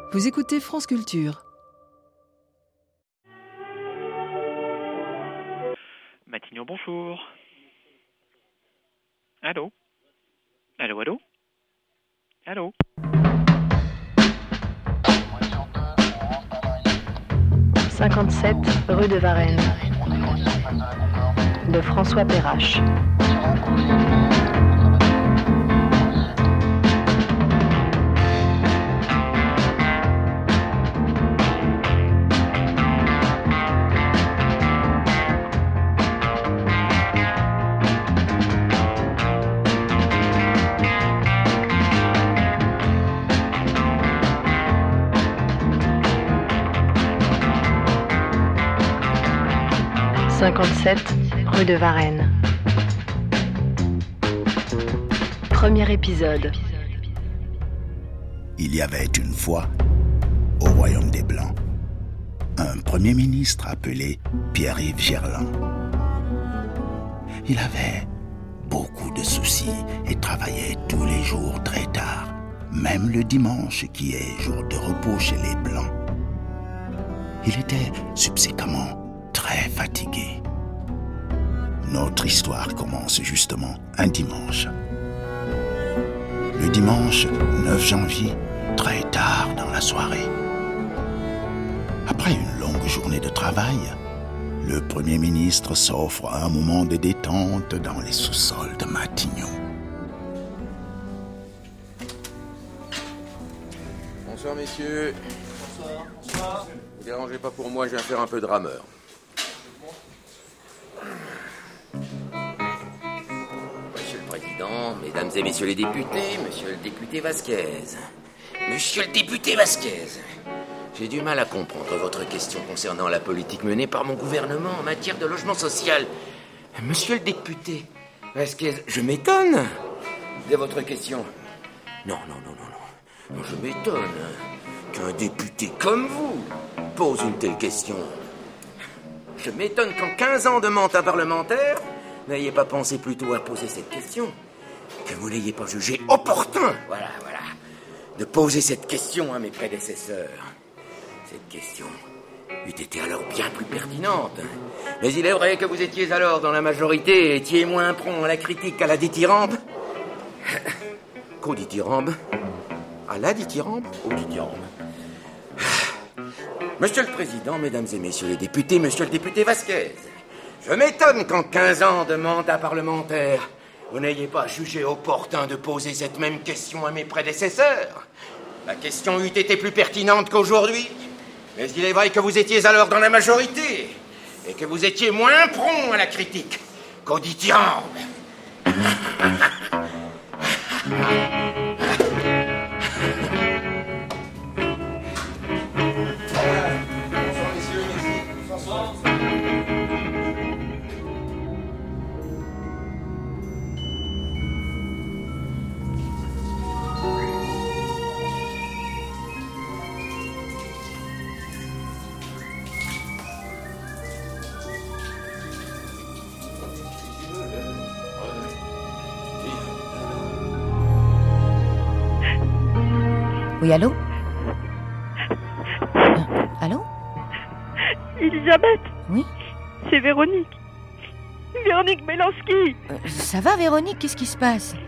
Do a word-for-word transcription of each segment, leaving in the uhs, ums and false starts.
Vous écoutez France Culture. Matignon, bonjour. Allô? Allô, allô? Allô? cinquante-sept rue de Varennes, de François Perrache. cinquante-sept rue de Varennes. Premier épisode. Il y avait une fois, au royaume des Blancs, un premier ministre appelé Pierre-Yves Gerland. Il avait beaucoup de soucis et travaillait tous les jours très tard, même le dimanche qui est jour de repos chez les Blancs. Il était subséquemment très fatigué. Notre histoire commence justement un dimanche. Le dimanche neuf janvier, très tard dans la soirée. Après une longue journée de travail, le Premier ministre s'offre un moment de détente dans les sous-sols de Matignon. Bonsoir messieurs. Bonsoir. Bonsoir. Ne vous dérangez pas pour moi, je viens faire un peu de rameur. Monsieur le Président, Mesdames et Messieurs les députés, Monsieur le député Vasquez. Monsieur le député Vasquez, j'ai du mal à comprendre votre question concernant la politique menée par mon gouvernement en matière de logement social. Monsieur le député Vasquez, je m'étonne de votre question. Non, non, non, non, non. Non, je m'étonne qu'un député comme vous pose une telle question. Je m'étonne qu'en quinze ans de mandat parlementaire, n'ayez pas pensé plutôt à poser cette question, que vous n'ayez pas jugé opportun, voilà, voilà, de poser cette question à mes prédécesseurs. Cette question eût été alors bien plus pertinente. Mais il est vrai que vous étiez alors dans la majorité et étiez moins prompt à la critique qu'à la dithyrambe. Qu'au dithyrambe? À la dithyrambe? Au dithyrambe. Monsieur le Président, Mesdames et Messieurs les députés, Monsieur le député Vasquez, je m'étonne qu'en quinze ans de mandat parlementaire, vous n'ayez pas jugé opportun de poser cette même question à mes prédécesseurs. La question eût été plus pertinente qu'aujourd'hui, mais il est vrai que vous étiez alors dans la majorité et que vous étiez moins prompt à la critique qu'au dithyrambe. Oui, allô? Euh, allô? Elisabeth? Oui? C'est Véronique. Véronique Melanski. Euh, ça va, Véronique? Qu'est-ce qui se passe?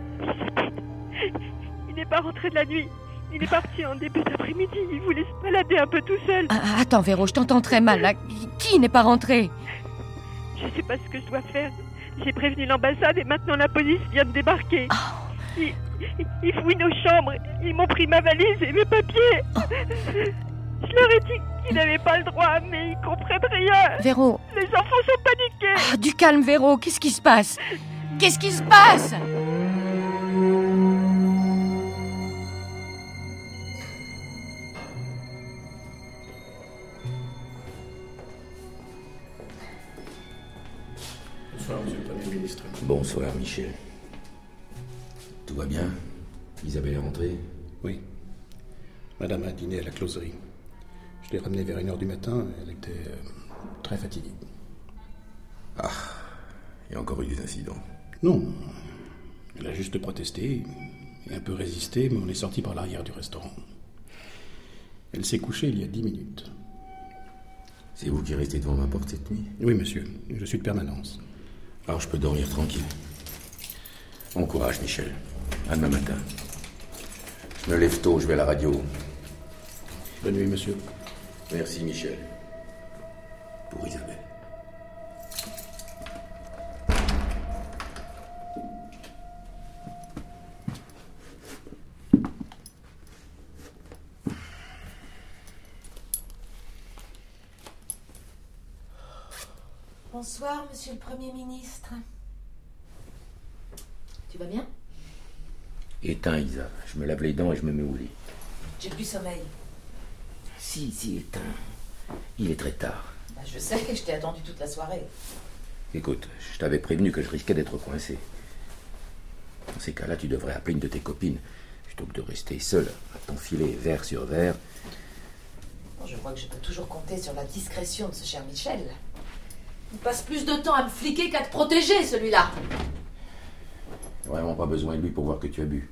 Il n'est pas rentré de la nuit. Il est parti en début d'après-midi. Il voulait se balader un peu tout seul. Ah, attends, Véro, je t'entends très mal, là. Qui n'est pas rentré? Je sais pas ce que je dois faire. J'ai prévenu l'ambassade et maintenant la police vient de débarquer. Oh. Ils, ils, ils fouillent nos chambres. Ils m'ont pris ma valise et mes papiers. Oh. Je leur ai dit qu'ils n'avaient pas le droit, mais ils comprennent rien. Véro. Les enfants sont paniqués. Ah, du calme, Véro. Qu'est-ce qui se passe? Qu'est-ce qui se passe? Bonsoir, monsieur le Premier ministre. Bonsoir, Michel. Tout va bien? Isabelle est rentrée? Oui. Madame a dîné à la closerie. Je l'ai ramenée vers une heure du matin. Elle était euh, très fatiguée. Ah, il y a encore eu des incidents? Non. Elle a juste protesté et un peu résisté, mais on est sorti par l'arrière du restaurant. Elle s'est couchée il y a dix minutes. C'est vous qui restez devant ma porte cette nuit? Oui, monsieur. Je suis de permanence. Alors je peux dormir tranquille. Bon courage, Michel. À demain matin. Je me lève tôt, je vais à la radio. Bonne nuit, monsieur. Merci, Michel. Pour Isabelle. Bonsoir, monsieur le Premier ministre. Tu vas bien? Éteins, Isa. Je me lave les dents et je me mets au lit. J'ai plus sommeil. Si, si, éteins. Il est très tard. Bah, je sais, je t'ai attendu toute la soirée. Écoute, je t'avais prévenu que je risquais d'être coincé. Dans ces cas-là, tu devrais appeler une de tes copines, plutôt que de rester seul à t'enfiler verre sur verre. Bon, je crois que je peux toujours compter sur la discrétion de ce cher Michel. Il passe plus de temps à me fliquer qu'à te protéger, celui-là. Vraiment pas besoin de lui pour voir que tu as bu.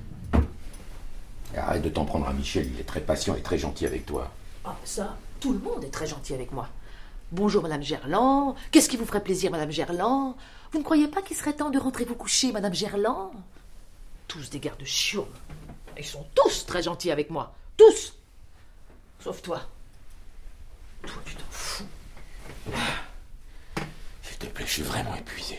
Et arrête de t'en prendre à Michel, il est très patient et très gentil avec toi. Ah, ça, tout le monde est très gentil avec moi. Bonjour, Madame Gerland. Qu'est-ce qui vous ferait plaisir, Madame Gerland? Vous ne croyez pas qu'il serait temps de rentrer vous coucher, Madame Gerland? Tous des gardes chiourmes. Ils sont tous très gentils avec moi. Tous. Sauf toi. Toi, tu t'en fous. S'il te plaît, je suis vraiment épuisé.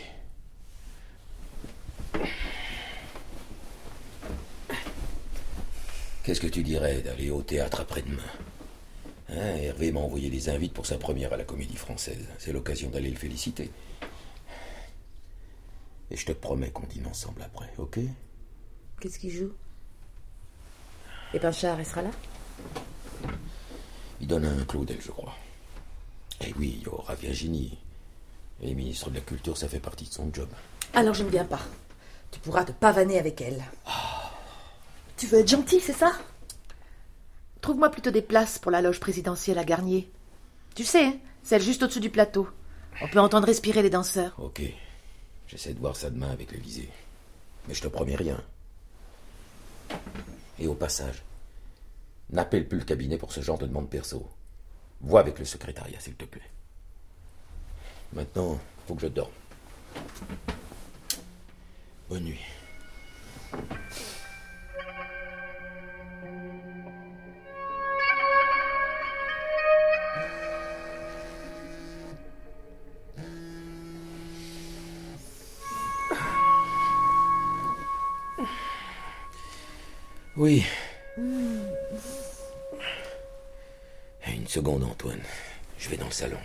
Qu'est-ce que tu dirais d'aller au théâtre après-demain? Hein, Hervé m'a envoyé des invites pour sa première à la Comédie Française. C'est l'occasion d'aller le féliciter. Et je te promets qu'on dîne ensemble après, ok? Qu'est-ce qu'il joue? Et Pinchard, il sera là? Il donne un Claudel, je crois. Et oui, il y aura Virginie. Et ministre de la Culture, ça fait partie de son job. Alors je ne viens pas. Tu pourras te pavaner avec elle. Oh. Tu veux être gentil, c'est ça? Trouve-moi plutôt des places pour la loge présidentielle à Garnier. Tu sais, hein, celle juste au-dessus du plateau. On peut entendre respirer les danseurs. Ok. J'essaie de voir ça demain avec l'Élysée. Mais je te promets rien. Et au passage, n'appelle plus le cabinet pour ce genre de demande perso. Vois avec le secrétariat, s'il te plaît. Maintenant, faut que je dorme. Bonne nuit. Oui. Une seconde, Antoine. Je vais dans le salon.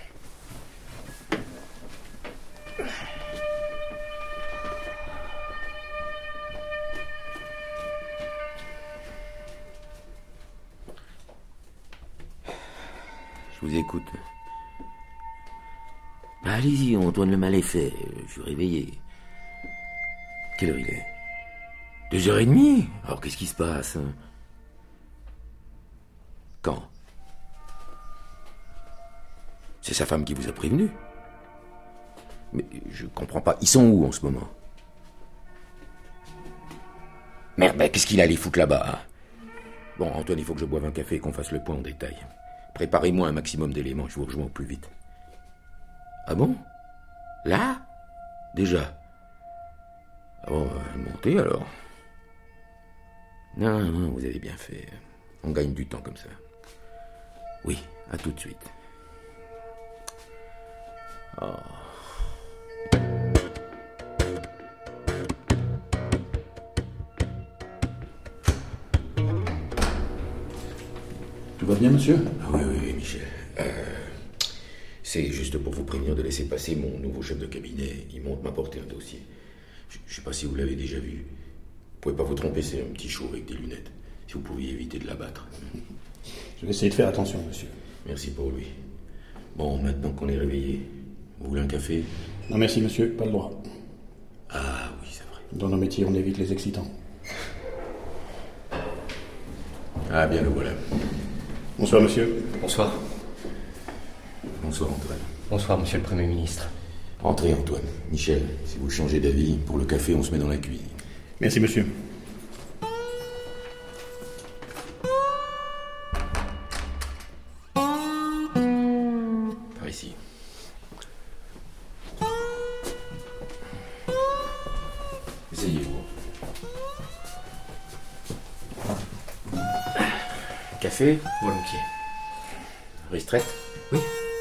Je vous écoute. Bah, allez-y, Antoine, le mal est fait. Je suis réveillé. Quelle heure il est? Deux heures et demie? Alors, qu'est-ce qui se passe? Quand? C'est sa femme qui vous a prévenu? Mais je comprends pas. Ils sont où en ce moment? Merde, ben, qu'est-ce qu'il allait foutre là-bas, hein? Bon, Antoine, il faut que je boive un café et qu'on fasse le point en détail. Préparez-moi un maximum d'éléments, je vous rejoins au plus vite. Ah bon? Là? Déjà? Ah bon, euh, montez alors. Non, non, vous avez bien fait. On gagne du temps comme ça. Oui, à tout de suite. Oh. Tout va bien, monsieur? Ah oui, oui, oui, Michel. Euh, c'est juste pour vous prévenir de laisser passer mon nouveau chef de cabinet. Il monte m'apporter un dossier. Je ne sais pas si vous l'avez déjà vu. Vous pouvez pas vous tromper, c'est un petit chou avec des lunettes. Si vous pouviez éviter de l'abattre. Je vais essayer de faire attention, monsieur. Merci pour lui. Bon, maintenant qu'on est réveillé, vous voulez un café? Non, merci, monsieur, pas le droit. Ah oui, c'est vrai. Dans nos métiers, on évite les excitants. Ah bien, le voilà. Bonsoir, monsieur. Bonsoir. Bonsoir, Antoine. Bonsoir, monsieur le Premier ministre. Entrez, Antoine. Michel, si vous changez d'avis, pour le café, on se met dans la cuisine. Merci, monsieur. café? Volontiers. Ristrette? Oui.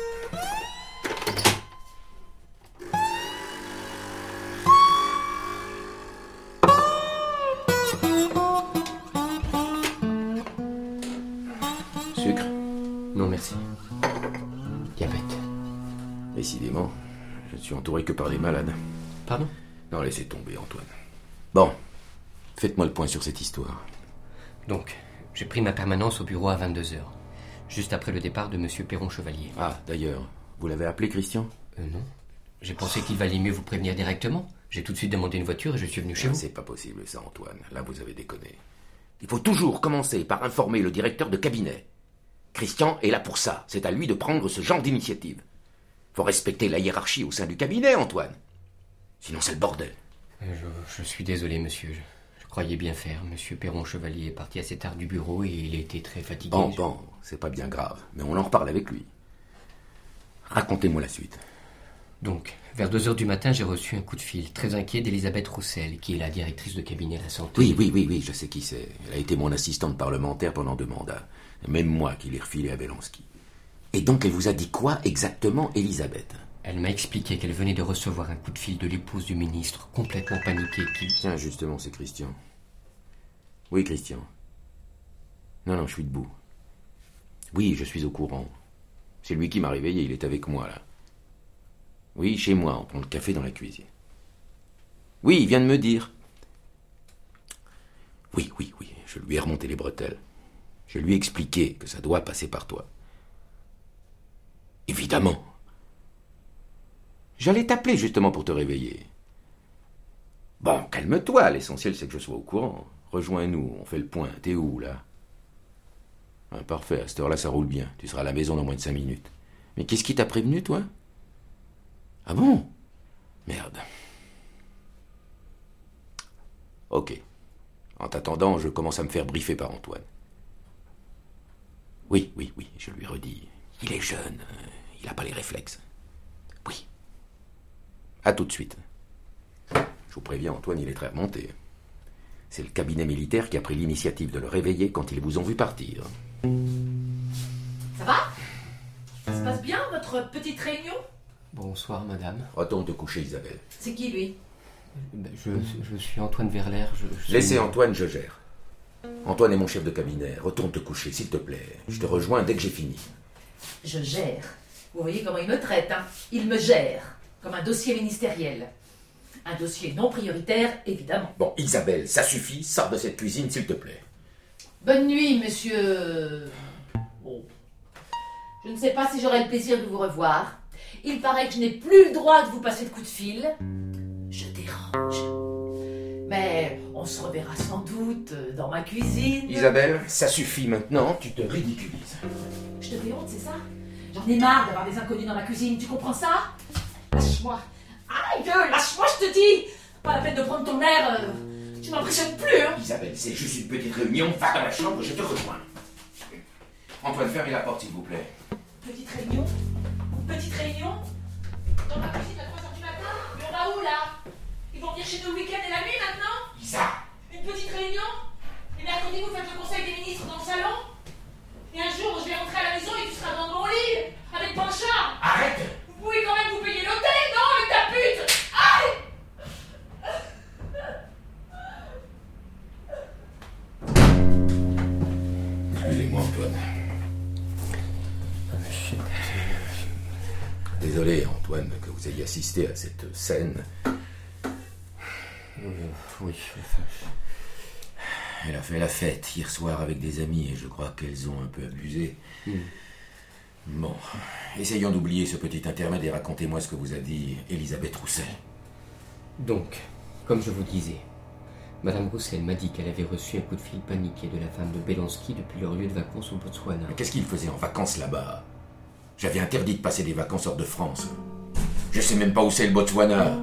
Sucre? Non, merci. Diabète. Décidément, je ne suis entouré que par des malades. Pardon? Non, laissez tomber, Antoine. Bon, faites-moi le point sur cette histoire. Donc, j'ai pris ma permanence au bureau à vingt-deux heures, juste après le départ de monsieur Perron-Chevalier. Ah, d'ailleurs, vous l'avez appelé, Christian? Euh, non. J'ai pensé qu'il valait mieux vous prévenir directement. J'ai tout de suite demandé une voiture et je suis venu chez Ah, vous. c'est pas possible, ça, Antoine. Là, vous avez déconné. Il faut toujours commencer par informer le directeur de cabinet. Christian est là pour ça. C'est à lui de prendre ce genre d'initiative. Faut respecter la hiérarchie au sein du cabinet, Antoine. Sinon, c'est le bordel. Euh, Je, je suis désolé, monsieur. Je, je croyais bien faire. Monsieur Perron-Chevalier est parti assez tard du bureau et il était très fatigué. Bon, Je- bon, c'est pas bien grave, mais on en reparle avec lui. Racontez-moi la suite. Donc, vers deux heures du matin, j'ai reçu un coup de fil, très inquiet, d'Elisabeth Roussel, qui est la directrice de cabinet à la santé. Oui, oui, oui, oui, je sais qui c'est. Elle a été mon assistante parlementaire pendant deux mandats. Même moi qui l'ai refilée à Belansky. Et donc, elle vous a dit quoi exactement, Elisabeth? Elle m'a expliqué qu'elle venait de recevoir un coup de fil de l'épouse du ministre, complètement paniquée, qui... Tiens, justement, c'est Christian. Oui, Christian. Non, non, je suis debout. Oui, je suis au courant. C'est lui qui m'a réveillé, il est avec moi, là. Oui, chez moi, on prend le café dans la cuisine. Oui, il vient de me dire. Oui, oui, oui, je lui ai remonté les bretelles. Je lui ai expliqué que ça doit passer par toi. Évidemment. J'allais t'appeler justement pour te réveiller. Bon, calme-toi, l'essentiel c'est que je sois au courant. Rejoins-nous, on fait le point. T'es où, là? Ah, parfait, à cette heure-là, ça roule bien. Tu seras à la maison dans moins de cinq minutes. Mais qu'est-ce qui t'a prévenu, toi? Ah bon? Merde. Ok. En t'attendant, je commence à me faire briefer par Antoine. Oui, oui, oui, je lui redis. Il est jeune, il n'a pas les réflexes. Oui. À tout de suite. Je vous préviens, Antoine, il est très remonté. C'est le cabinet militaire qui a pris l'initiative de le réveiller quand ils vous ont vu partir. Ça va? Ça se passe bien, votre petite réunion? Bonsoir, madame. Retourne te coucher, Isabelle. C'est qui, lui? Ben, Je, je suis Antoine Verler. Je, je suis- Laissez Antoine, je gère. Antoine est mon chef de cabinet. Retourne te coucher, s'il te plaît. Je te rejoins dès que j'ai fini. Je gère. Vous voyez comment il me traite, hein? Il me gère, comme un dossier ministériel. Un dossier non prioritaire, évidemment. Bon, Isabelle, ça suffit. Sors de cette cuisine, s'il te plaît. Bonne nuit, monsieur... Bon. Je ne sais pas si j'aurai le plaisir de vous revoir. Il paraît que je n'ai plus le droit de vous passer de coup de fil. Je dérange. Mais on se reverra sans doute dans ma cuisine. Isabelle, ça suffit maintenant. Tu te ridiculises. Je te fais honte, c'est ça? J'en ai marre d'avoir des inconnus dans ma cuisine, tu comprends ça? Lâche-moi. Aïe, lâche-moi, je te dis. Pas la peine de prendre ton air. euh, Tu m'impressionnes plus, hein? Isabelle, c'est juste une petite réunion. Va dans la chambre, je te rejoins. Antoine, fermez la porte, s'il vous plaît. Petite réunion? Petite réunion? Dans ma cuisine à trois heures du matin? Mais on va où, là? Ils vont venir chez nous le week-end et la nuit, maintenant? Isa! Une petite réunion? Et mercredi, vous faites le conseil des ministres dans le salon? Et un jour, je vais rentrer à la maison et tu seras dans mon lit, avec Panchard! Arrête! Vous pouvez quand même vous payer l'hôtel, non, le tapute? Aïe! Excusez-moi, Antoine. Désolé, Antoine, que vous ayez assisté à cette scène. Euh, oui. Elle a fait la fête hier soir avec des amis et je crois qu'elles ont un peu abusé. Mm. Bon, essayons d'oublier ce petit intermède et racontez-moi ce que vous a dit Elisabeth Roussel. Donc, comme je vous disais, madame Roussel m'a dit qu'elle avait reçu un coup de fil paniqué de la femme de Belansky depuis leur lieu de vacances au Botswana. Mais qu'est-ce qu'il faisait en vacances là-bas? J'avais interdit de passer des vacances hors de France. Je sais même pas où c'est le Botswana.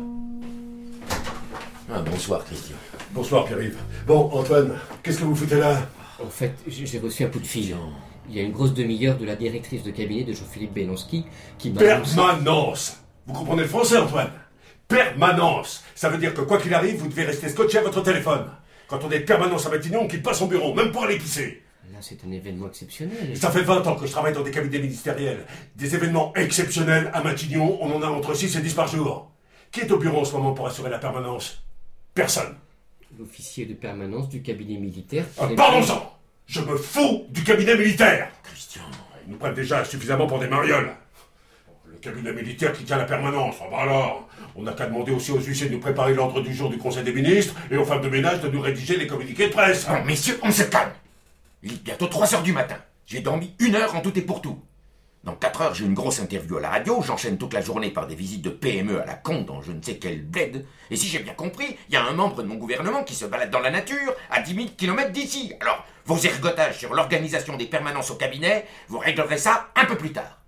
Ah, bonsoir, Christian. Bonsoir, Pierre-Yves. Bon, Antoine, qu'est-ce que vous foutez là? En fait, j'ai j'ai reçu un coup de fil. Il y a une grosse demi-heure de la directrice de cabinet de Jean-Philippe Belansky qui m'a... Permanence! Vous comprenez le français, Antoine? Permanence! Ça veut dire que quoi qu'il arrive, vous devez rester scotché à votre téléphone. Quand on est de permanence à Matignon, on quitte pas son bureau, même pour aller pisser. Là, c'est un événement exceptionnel. Ça fait vingt ans que je travaille dans des cabinets ministériels. Des événements exceptionnels à Matignon, on en a entre six et dix par jour. Qui est au bureau en ce moment pour assurer la permanence? Personne. L'officier de permanence du cabinet militaire... Ah, Parlons-en. Je me fous du cabinet militaire. Christian... Ils nous prennent déjà suffisamment pour des marioles. Le cabinet militaire qui tient la permanence, ah bah alors, on n'a qu'à demander aussi aux huissiers de nous préparer l'ordre du jour du Conseil des ministres et aux femmes de ménage de nous rédiger les communiqués de presse. Bon, messieurs, on se calme. Il est bientôt trois heures du matin. J'ai dormi une heure en tout et pour tout. Dans quatre heures, j'ai une grosse interview à la radio, j'enchaîne toute la journée par des visites de P M E à la con dans je ne sais quel bled. Et si j'ai bien compris, il y a un membre de mon gouvernement qui se balade dans la nature à dix mille kilomètres d'ici. Alors, vos ergotages sur l'organisation des permanences au cabinet, vous réglerez ça un peu plus tard.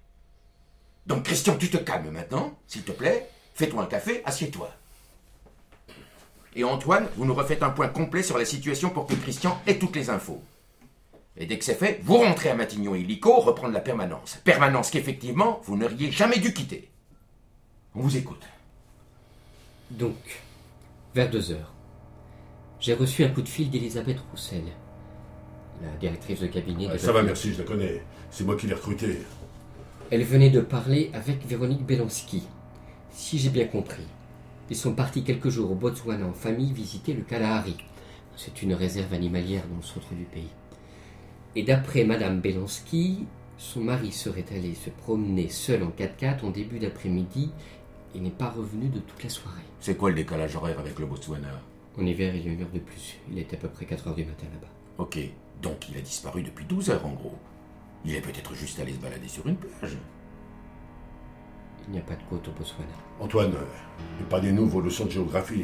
Donc, Christian, tu te calmes maintenant, s'il te plaît. Fais-toi un café, assieds-toi. Et Antoine, vous nous refaites un point complet sur la situation pour que Christian ait toutes les infos. Et dès que c'est fait, vous rentrez à Matignon illico reprendre la permanence. Permanence qu'effectivement, vous n'auriez jamais dû quitter. On vous écoute. Donc, vers deux heures, j'ai reçu un coup de fil d'Elisabeth Roussel, la directrice de cabinet... Ah, de ça va, merci, je la connais. C'est moi qui l'ai recrutée. Elle venait de parler avec Véronique Belanski. Si j'ai bien compris, ils sont partis quelques jours au Botswana en famille visiter le Kalahari. C'est une réserve animalière dans le centre du pays. Et d'après Madame Belanski, son mari serait allé se promener seul en quatre-quatre en début d'après-midi et n'est pas revenu de toute la soirée. C'est quoi le décalage horaire avec le Botswana? En hiver, il y a une heure de plus. Il est à peu près quatre heures du matin là-bas. Ok, donc il a disparu depuis douze heures en gros. Il est peut-être juste allé se balader sur une plage. Il n'y a pas de côte au Botswana. Antoine, épargnez-nous vos leçons de géographie.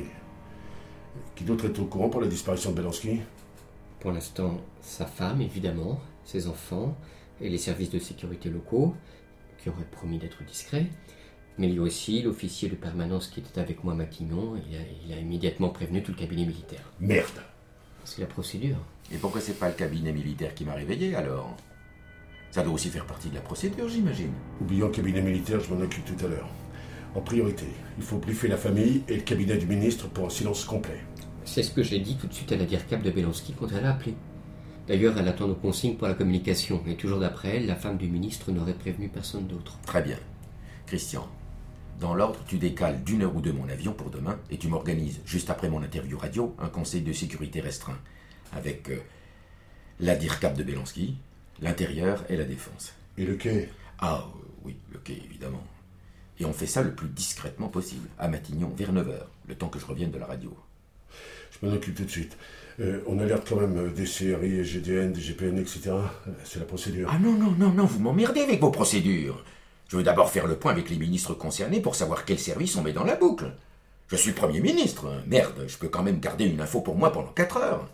Qui d'autre est au courant pour la disparition de Belanski? Pour l'instant, sa femme, évidemment, ses enfants et les services de sécurité locaux, qui auraient promis d'être discrets. Mais il y a aussi l'officier de permanence qui était avec moi à Matignon. Il a, il a immédiatement prévenu tout le cabinet militaire. Merde. C'est la procédure. Et pourquoi c'est pas le cabinet militaire qui m'a réveillé alors? Ça doit aussi faire partie de la procédure, j'imagine. Oublions le cabinet militaire, je m'en occupe tout à l'heure. En priorité, il faut briefer la famille et le cabinet du ministre pour un silence complet. C'est ce que j'ai dit tout de suite à la DIRCAP de Belanski quand elle a appelé. D'ailleurs, elle attend nos consignes pour la communication. Et toujours d'après elle, la femme du ministre n'aurait prévenu personne d'autre. Très bien. Christian, dans l'ordre, tu décales d'une heure ou deux mon avion pour demain et tu m'organises, juste après mon interview radio, un conseil de sécurité restreint. Avec euh, la DIRCAP de Belanski, l'intérieur et la défense. Et le quai? Ah euh, oui, le quai, évidemment. Et on fait ça le plus discrètement possible, à Matignon, vers neuf heures, le temps que je revienne de la radio. Je m'en occupe tout de suite. Euh, on alerte quand même des C R I, G D N, des G P N, et cetera. C'est la procédure. Ah non, non, non, non, vous m'emmerdez avec vos procédures. Je veux d'abord faire le point avec les ministres concernés pour savoir quel service on met dans la boucle. Je suis le Premier ministre. Merde, je peux quand même garder une info pour moi pendant quatre heures.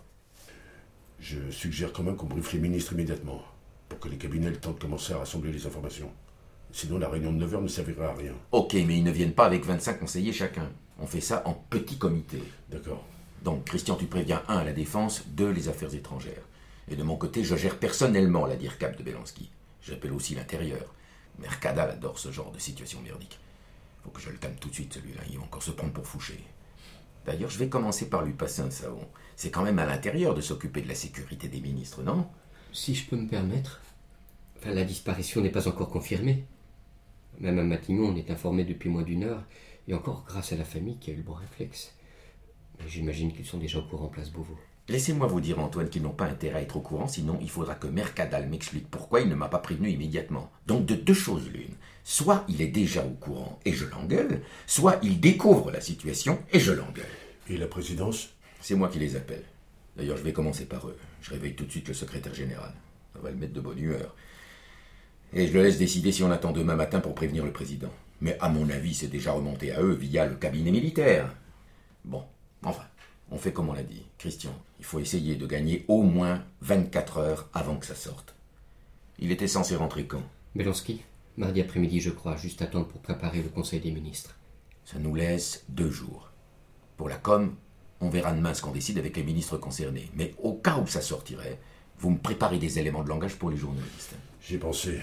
Je suggère quand même qu'on briefe les ministres immédiatement, pour que les cabinets aient le temps de commencer à rassembler les informations. Sinon, la réunion de neuf heures ne servira à rien. Ok, mais ils ne viennent pas avec vingt-cinq conseillers chacun. On fait ça en petit comité. D'accord. Donc, Christian, tu préviens un à la défense, deux les affaires étrangères. Et de mon côté, je gère personnellement la DIRCAP de Belanski. J'appelle aussi l'intérieur. Mercadal adore ce genre de situation merdique. Faut que je le calme tout de suite, celui-là. Il va encore se prendre pour Fouché. D'ailleurs, je vais commencer par lui passer un savon. C'est quand même à l'intérieur de s'occuper de la sécurité des ministres, non? Si je peux me permettre. Enfin, la disparition n'est pas encore confirmée. Même à Matignon, on est informé depuis moins d'une heure, et encore grâce à la famille qui a eu le bon réflexe. Mais j'imagine qu'ils sont déjà au courant place Beauvau. Laissez-moi vous dire, Antoine, qu'ils n'ont pas intérêt à être au courant, sinon il faudra que Mercadal m'explique pourquoi il ne m'a pas prévenu immédiatement. Donc de deux choses l'une. Soit il est déjà au courant et je l'engueule, soit il découvre la situation et je l'engueule. Et la présidence? C'est moi qui les appelle. D'ailleurs, je vais commencer par eux. Je réveille tout de suite le secrétaire général. Ça va le mettre de bonne humeur. Et je le laisse décider si on attend demain matin pour prévenir le président. Mais à mon avis, c'est déjà remonté à eux via le cabinet militaire. Bon, enfin, on fait comme on l'a dit. Christian, il faut essayer de gagner au moins vingt-quatre heures avant que ça sorte. Il était censé rentrer quand? Belanski, mardi après-midi, je crois, juste à temps pour préparer le conseil des ministres. Ça nous laisse deux jours. Pour la com, on verra demain ce qu'on décide avec les ministres concernés. Mais au cas où ça sortirait, vous me préparez des éléments de langage pour les journalistes. J'y ai pensé.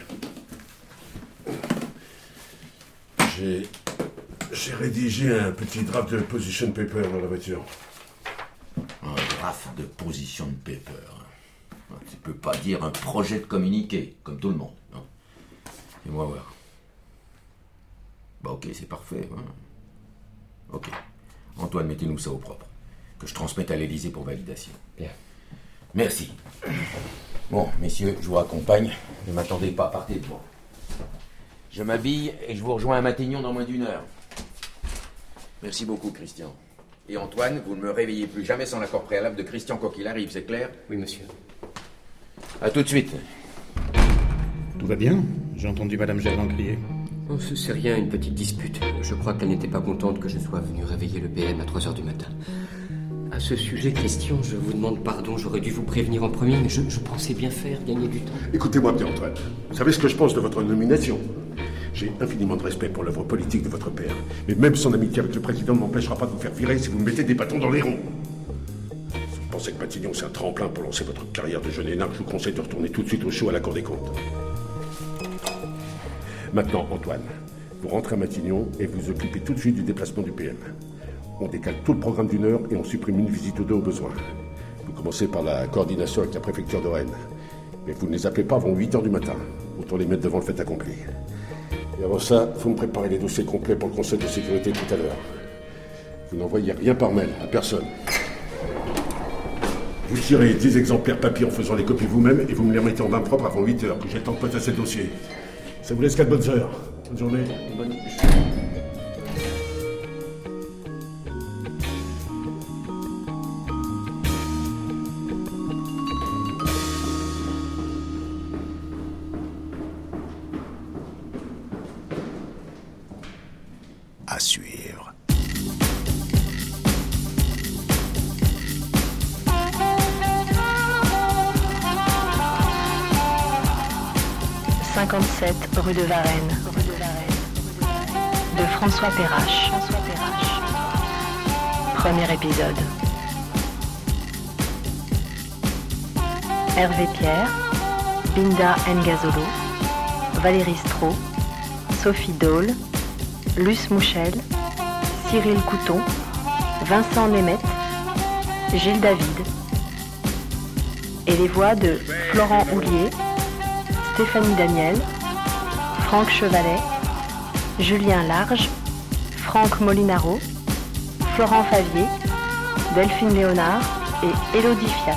J'ai... J'ai rédigé un petit draft de position paper dans la voiture. Un draft de position paper. tu peux pas dire un projet de communiqué, comme tout le monde, non? Fais-moi voir. Bah ok, c'est parfait. Hein. Ok. Antoine, mettez-nous ça au propre. Que je transmette à l'Élysée pour validation. Bien. Merci. Bon, messieurs, je vous raccompagne. Ne m'attendez pas, partez de moi. Je m'habille et je vous rejoins à Matignon dans moins d'une heure. Merci beaucoup, Christian. Et Antoine, vous ne me réveillez plus jamais sans l'accord préalable de Christian quoi qu'il arrive, c'est clair? Oui, monsieur. À tout de suite. Tout va bien? J'ai entendu Madame Gerland crier. Oh, ce c'est rien, une petite dispute. Je crois qu'elle n'était pas contente que je sois venu réveiller le P M à trois heures du matin. À ce sujet, Christian, je vous demande pardon. J'aurais dû vous prévenir en premier, mais je, je pensais bien faire, gagner du temps. Écoutez-moi bien, Antoine. Vous savez ce que je pense de votre nomination? J'ai infiniment de respect pour l'œuvre politique de votre père. Mais même son amitié avec le président ne m'empêchera pas de vous faire virer si vous me mettez des bâtons dans les ronds. Si vous pensez que Matignon, c'est un tremplin pour lancer votre carrière de jeune énarque, je vous conseille de retourner tout de suite au show à la Cour des comptes. Maintenant, Antoine, vous rentrez à Matignon et vous occupez tout de suite du déplacement du P M. On décale tout le programme d'une heure et on supprime une visite ou deux au besoin. Vous commencez par la coordination avec la préfecture de Rennes. Mais vous ne les appelez pas avant huit heures du matin. Autant les mettre devant le fait accompli. Et avant ça, vous me préparez les dossiers complets pour le Conseil de sécurité tout à l'heure. Vous n'envoyez rien par mail, à personne. Vous tirez dix exemplaires papier en faisant les copies vous-même et vous me les remettez en main propre avant huit heures, que j'ai le temps de passer le dossier. Ça vous laisse quatre bonnes heures. Bonne journée. Bonne... À suivre. cinquante-sept rue de Varennes. De François Perrache. Premier épisode. Hervé Pierre, Binda Ngazolo, Valérie Strauss, Sophie Dole, Luce Mouchel, Cyril Couton, Vincent Nemeth, Gilles David. Et les voix de Florent Houlier, Stéphanie Daniel, Franck Chevalet, Julien Large, Franck Molinaro, Florent Favier, Delphine Léonard et Élodie Fiat.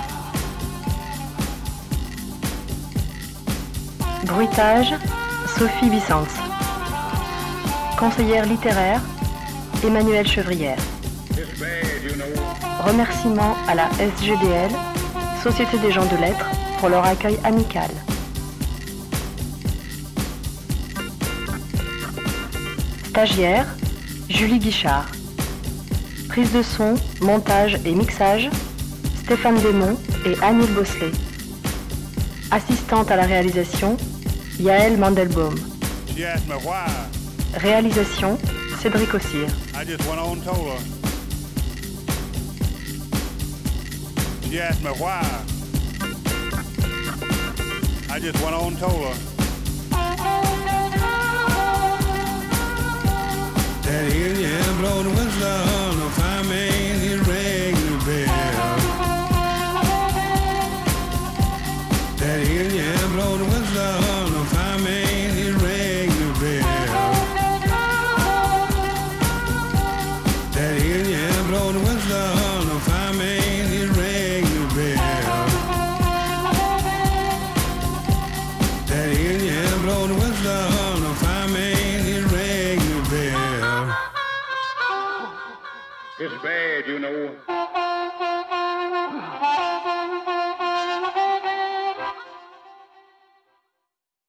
Bruitage, Sophie Bissens. Conseillère littéraire, Emmanuelle Chevrière. Remerciements à la S G D L, Société des gens de lettres, pour leur accueil amical. Stagiaire, Julie Guichard. Prise de son, montage et mixage, Stéphane Desmond et Annie Bosselet. Assistante à la réalisation, Yaël Mandelbaum. Réalisation, Cédric Ossire. That Indian blow the whistle on the fireman, he rang the bell. That Indian blow the whistle on the fireman, he rang the bell. That Indian blow the whistle on the fireman, he rang the bell. That Indian blow the whistle on the fireman, he rang the bell. It's bad, you know.